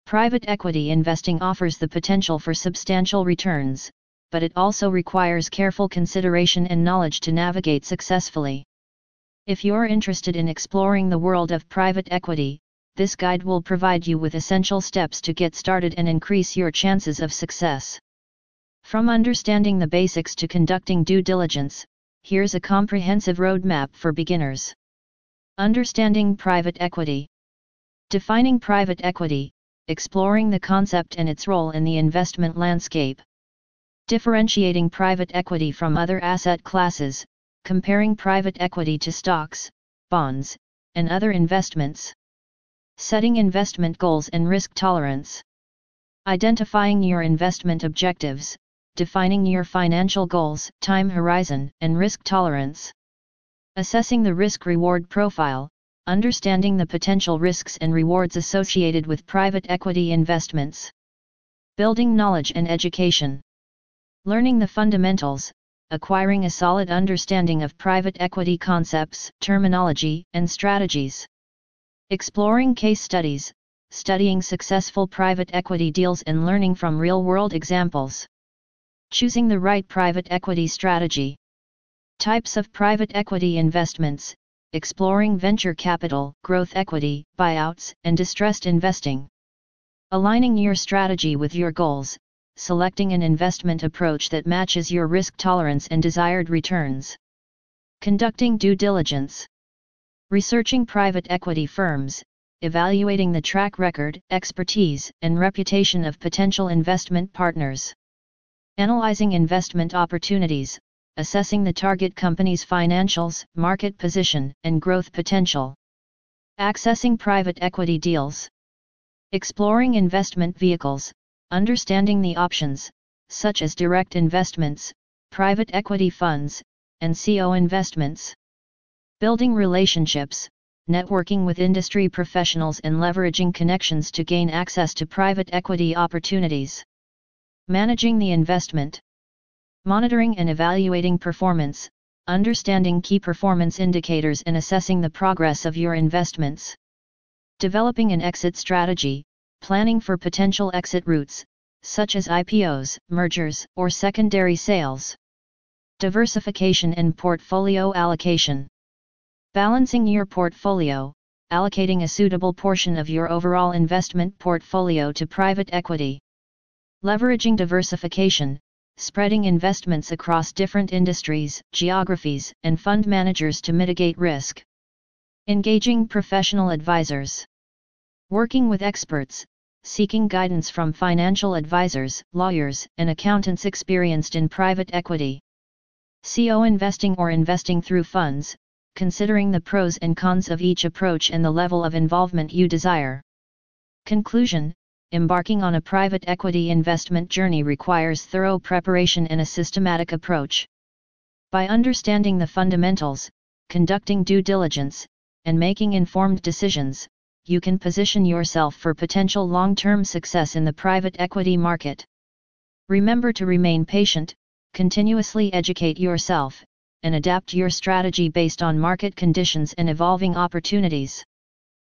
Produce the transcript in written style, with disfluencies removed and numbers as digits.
Private equity investing offers the potential for substantial returns, but it also requires careful consideration and knowledge to navigate successfully. If you're interested in exploring the world of private equity, this guide will provide you with essential steps to get started and increase your chances of success. From understanding the basics to conducting due diligence, here's a comprehensive roadmap for beginners. Understanding private equity. Defining private equity, exploring the concept and its role in the investment landscape. Differentiating private equity from other asset classes, comparing private equity to stocks, bonds, and other investments. Setting investment goals and risk tolerance. Identifying your investment objectives, defining your financial goals, time horizon, and risk tolerance. Assessing the risk-reward profile, understanding the potential risks and rewards associated with private equity investments. Building knowledge and education. Learning the fundamentals, acquiring a solid understanding of private equity concepts, terminology, and strategies. Exploring case studies, studying successful private equity deals and learning from real-world examples. Choosing the right private equity strategy. Types of private equity investments, exploring venture capital, growth equity, buyouts, and distressed investing. Aligning your strategy with your goals, selecting an investment approach that matches your risk tolerance and desired returns. Conducting due diligence. Researching private equity firms, evaluating the track record, expertise, and reputation of potential investment partners. Analyzing investment opportunities, assessing the target company's financials, market position, and growth potential. Accessing private equity deals. Exploring investment vehicles, understanding the options, such as direct investments, private equity funds, and CO investments. Building relationships, networking with industry professionals and leveraging connections to gain access to private equity opportunities. Managing the investment. Monitoring and evaluating performance, understanding key performance indicators and assessing the progress of your investments. Developing an exit strategy, planning for potential exit routes, such as IPOs, mergers, or secondary sales. Diversification and portfolio allocation. Balancing your portfolio, allocating a suitable portion of your overall investment portfolio to private equity. Leveraging diversification, spreading investments across different industries, geographies, and fund managers to mitigate risk. Engaging professional advisors. Working with experts, seeking guidance from financial advisors, lawyers, and accountants experienced in private equity. CO investing or investing through funds, considering the pros and cons of each approach and the level of involvement you desire. Conclusion: embarking on a private equity investment journey requires thorough preparation and a systematic approach. By understanding the fundamentals, conducting due diligence, and making informed decisions, you can position yourself for potential long-term success in the private equity market. Remember to remain patient, continuously educate yourself, and adapt your strategy based on market conditions and evolving opportunities.